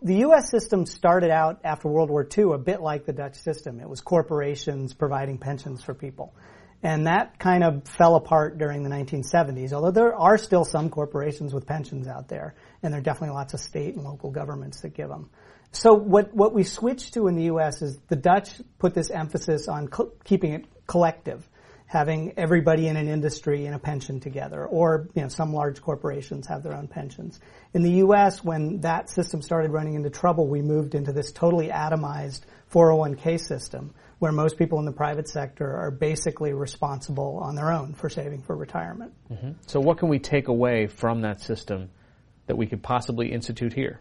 The U.S. system started out after World War II a bit like the Dutch system. It was corporations providing pensions for people. And that kind of fell apart during the 1970s, although there are still some corporations with pensions out there, and there are definitely lots of state and local governments that give them. So what we switched to in the U.S. is the Dutch put this emphasis on keeping it collective, having everybody in an industry in a pension together, or some large corporations have their own pensions. In the U.S., when that system started running into trouble, we moved into this totally atomized 401k system, where most people in the private sector are basically responsible on their own for saving for retirement. Mm-hmm. So what can we take away from that system that we could possibly institute here?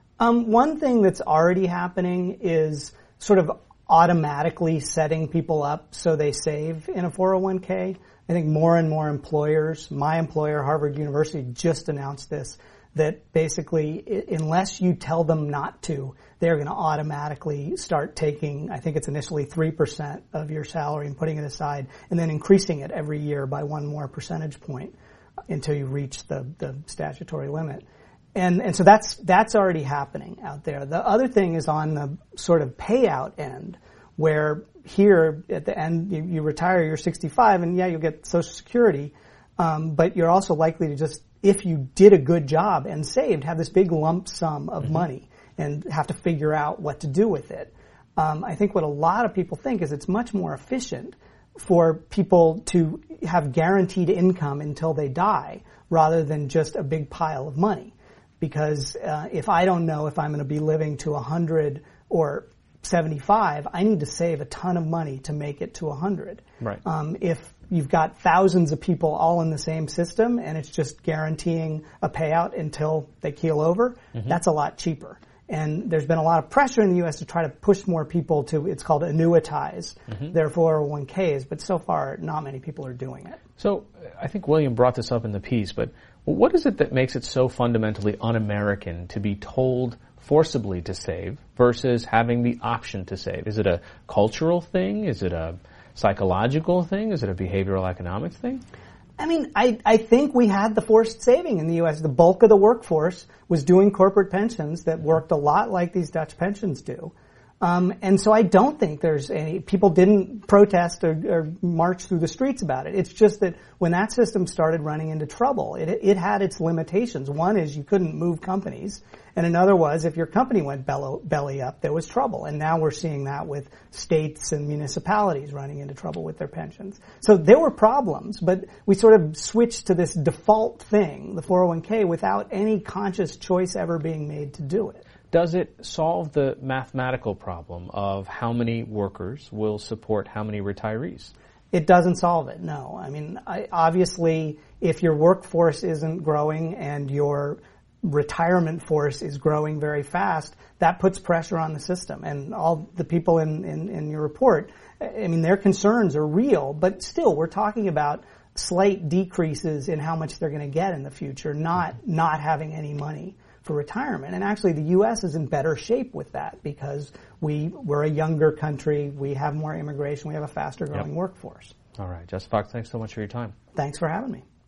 One thing that's already happening is sort of automatically setting people up so they save in a 401k. I think more and more employers, my employer, Harvard University, just announced this, that basically unless you tell them not to, they're going to automatically start taking, I think it's initially 3% of your salary and putting it aside, and then increasing it every year by one more percentage point until you reach the statutory limit. And so that's already happening out there. The other thing is on the sort of payout end, where here at the end you retire, you're 65, and you'll get Social Security, but you're also likely to just, if you did a good job and saved, have this big lump sum of money and have to figure out what to do with it. I think what a lot of people think is it's much more efficient for people to have guaranteed income until they die rather than just a big pile of money. Because if I don't know if I'm going to be living to 100 or 75, I need to save a ton of money to make it to 100. Right. If you've got thousands of people all in the same system and it's just guaranteeing a payout until they keel over, that's a lot cheaper. And there's been a lot of pressure in the U.S. to try to push more people to, it's called annuitize their 401ks, but so far not many people are doing it. So I think William brought this up in the piece, but what is it that makes it so fundamentally un-American to be told forcibly to save versus having the option to save? Is it a cultural thing? Is it a psychological thing? Is it a behavioral economics thing? I mean, I think we had the forced saving in the U.S. The bulk of the workforce was doing corporate pensions that worked a lot like these Dutch pensions do. And so I don't think there's any, people didn't protest or march through the streets about it. It's just that when that system started running into trouble, it had its limitations. One is you couldn't move companies, and another was if your company went belly up, there was trouble. And now we're seeing that with states and municipalities running into trouble with their pensions. So there were problems, but we sort of switched to this default thing, the 401k, without any conscious choice ever being made to do it. Does it solve the mathematical problem of how many workers will support how many retirees? It doesn't solve it, no. I mean, obviously, if your workforce isn't growing and your retirement force is growing very fast, that puts pressure on the system. And all the people in your report, I mean, their concerns are real, but still, we're talking about slight decreases in how much they're going to get in the future, not having any money for retirement. And actually the U.S. is in better shape with that because we're a younger country, we have more immigration, we have a faster growing workforce. All right. Jess Fox, thanks so much for your time. Thanks for having me.